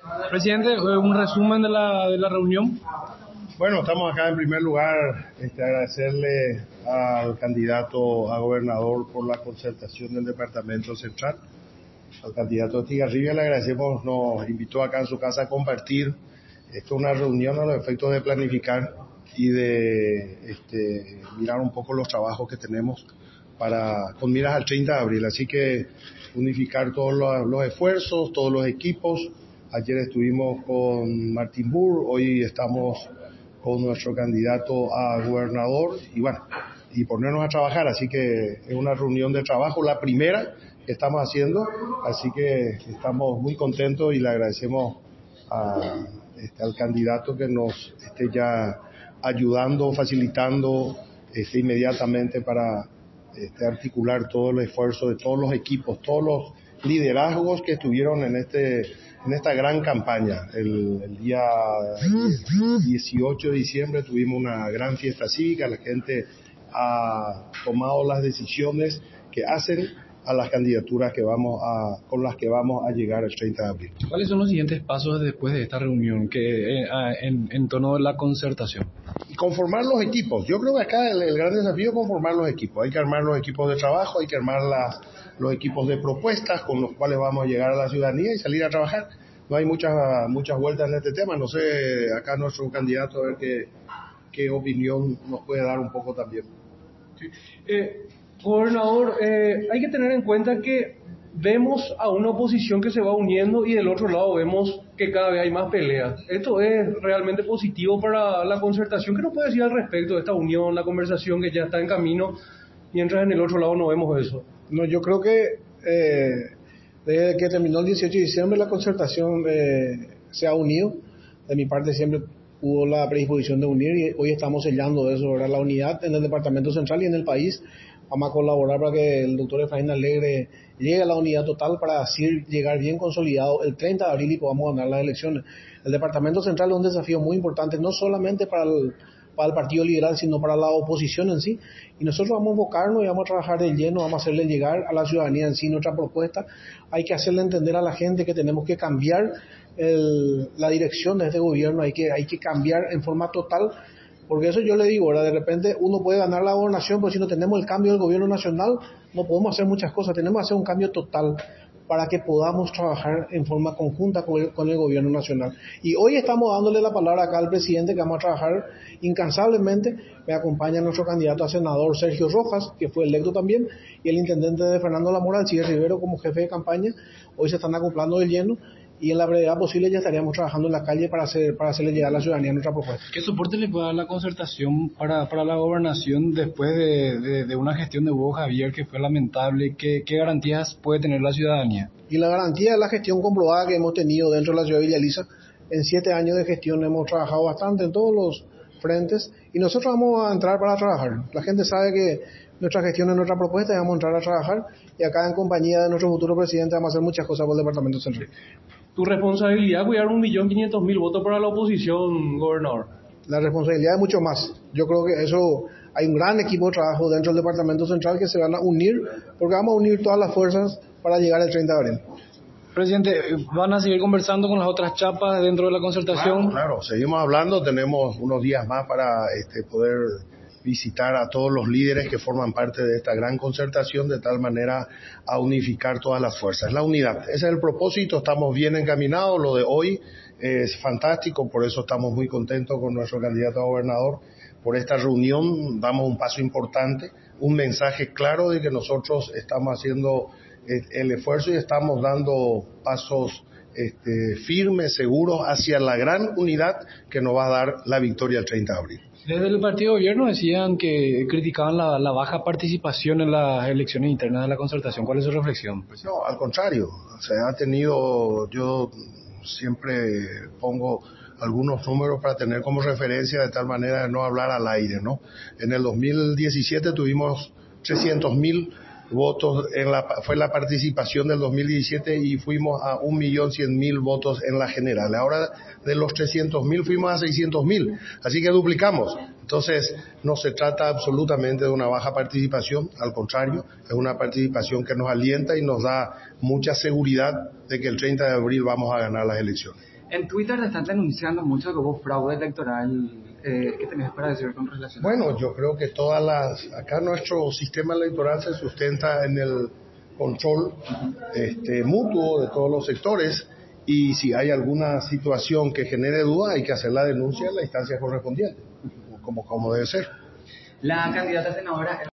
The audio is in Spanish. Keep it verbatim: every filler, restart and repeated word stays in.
Presidente, un resumen de la, de la reunión. Bueno, estamos acá en primer lugar, este, agradecerle al candidato a gobernador por la concertación del Departamento Central. Al candidato Estigarribia le agradecemos, nos invitó acá en su casa a compartir. Esto es una reunión a los efectos de planificar y de este, mirar un poco los trabajos que tenemos para con miras al treinta de abril. Así que unificar todos los, los esfuerzos, todos los equipos. Ayer estuvimos con Martín Burr, hoy estamos con nuestro candidato a gobernador y bueno, y ponernos a trabajar. Así que es una reunión de trabajo, la primera que estamos haciendo, así que estamos muy contentos y le agradecemos a, este, al candidato que nos esté ya ayudando, facilitando este, inmediatamente para este, articular todo el esfuerzo de todos los equipos, todos los liderazgos que estuvieron en este en esta gran campaña. El, el día dieciocho de diciembre tuvimos una gran fiesta cívica, la gente ha tomado las decisiones que hacen a las candidaturas que vamos a, con las que vamos a llegar el treinta de abril. ¿Cuáles son los siguientes pasos después de esta reunión que, eh, en, en torno de la concertación? Y conformar los equipos. Yo creo que acá el, el gran desafío es conformar los equipos. Hay que armar los equipos de trabajo, hay que armar las, los equipos de propuestas con los cuales vamos a llegar a la ciudadanía y salir a trabajar. No hay muchas muchas vueltas en este tema. No sé, acá nuestro candidato a ver qué, qué opinión nos puede dar un poco también. Sí. Eh, gobernador, eh, hay que tener en cuenta que vemos a una oposición que se va uniendo y del otro lado vemos que cada vez hay más peleas. ¿Esto es realmente positivo para la concertación? ¿Qué nos puede decir al respecto de esta unión, la conversación que ya está en camino, mientras en el otro lado no vemos eso? No, yo creo que eh, desde que terminó el dieciocho de diciembre la concertación eh, se ha unido. De mi parte siempre hubo la predisposición de unir y hoy estamos sellando eso, ¿verdad? La unidad en el Departamento Central y en el país. Vamos a colaborar para que el doctor Efraín Alegre llegue a la unidad total para así llegar bien consolidado el treinta de abril y podamos ganar las elecciones. El Departamento Central es un desafío muy importante, no solamente para el, para el Partido Liberal, sino para la oposición en sí. Y nosotros vamos a enfocarnos y vamos a trabajar de lleno, vamos a hacerle llegar a la ciudadanía en sí nuestra propuesta. Hay que hacerle entender a la gente que tenemos que cambiar el, la dirección de este gobierno, hay que, hay que cambiar en forma total. Porque eso yo le digo, ahora de repente uno puede ganar la gobernación, pero si no tenemos el cambio del gobierno nacional, no podemos hacer muchas cosas. Tenemos que hacer un cambio total para que podamos trabajar en forma conjunta con el, con el gobierno nacional. Y hoy estamos dándole la palabra acá al presidente que vamos a trabajar incansablemente. Me acompaña nuestro candidato a senador Sergio Rojas, que fue electo también, y el intendente de Fernando Lamoral, Alcides Rivero, como jefe de campaña. Hoy se están acoplando de lleno. Y en la brevedad posible ya estaríamos trabajando en la calle para hacer para hacerle llegar a la ciudadanía nuestra propuesta. ¿Qué soporte le puede dar la concertación para, para la gobernación después de, de, de una gestión de Hugo Javier que fue lamentable? ¿Qué, ¿Qué garantías puede tener la ciudadanía? Y la garantía es la gestión comprobada que hemos tenido dentro de la ciudad de Villa Elisa. En siete años de gestión hemos trabajado bastante en todos los frentes y nosotros vamos a entrar para trabajar. La gente sabe que nuestra gestión es nuestra propuesta y vamos a entrar a trabajar y acá en compañía de nuestro futuro presidente vamos a hacer muchas cosas por el Departamento Central. ¿Tu responsabilidad es cuidar un millón quinientos mil votos para la oposición, gobernador? La responsabilidad es mucho más. Yo creo que eso, hay un gran equipo de trabajo dentro del Departamento Central que se van a unir, porque vamos a unir todas las fuerzas para llegar al treinta de abril. Presidente, ¿van a seguir conversando con las otras chapas dentro de la concertación? Claro, claro, seguimos hablando, tenemos unos días más para este, poder visitar a todos los líderes que forman parte de esta gran concertación de tal manera a unificar todas las fuerzas. La unidad, ese es el propósito, estamos bien encaminados, lo de hoy es fantástico, por eso estamos muy contentos con nuestro candidato a gobernador. Por esta reunión damos un paso importante, un mensaje claro de que nosotros estamos haciendo el esfuerzo y estamos dando pasos este, firmes, seguros hacia la gran unidad que nos va a dar la victoria el treinta de abril. Desde el partido de gobierno decían que criticaban la, la baja participación en las elecciones internas de la concertación. ¿Cuál es su reflexión? Pues no, al contrario, se ha tenido, yo siempre pongo algunos números para tener como referencia de tal manera de no hablar al aire, ¿no? En el dos mil diecisiete tuvimos trescientos mil votos, en la, fue la participación del dos mil diecisiete y fuimos a un millón cien mil votos en la general. Ahora de los trescientos mil fuimos a seiscientos mil, así que duplicamos. Entonces no se trata absolutamente de una baja participación, al contrario, es una participación que nos alienta y nos da mucha seguridad de que el treinta de abril vamos a ganar las elecciones. En Twitter te están denunciando mucho que hubo fraude electoral. Eh, ¿Qué tenés para decir con relación a eso? Bueno, yo creo que todas las... Acá nuestro sistema electoral se sustenta en el control este, mutuo de todos los sectores, y si hay alguna situación que genere duda hay que hacer la denuncia en la instancia correspondiente, como, como debe ser. La candidata senadora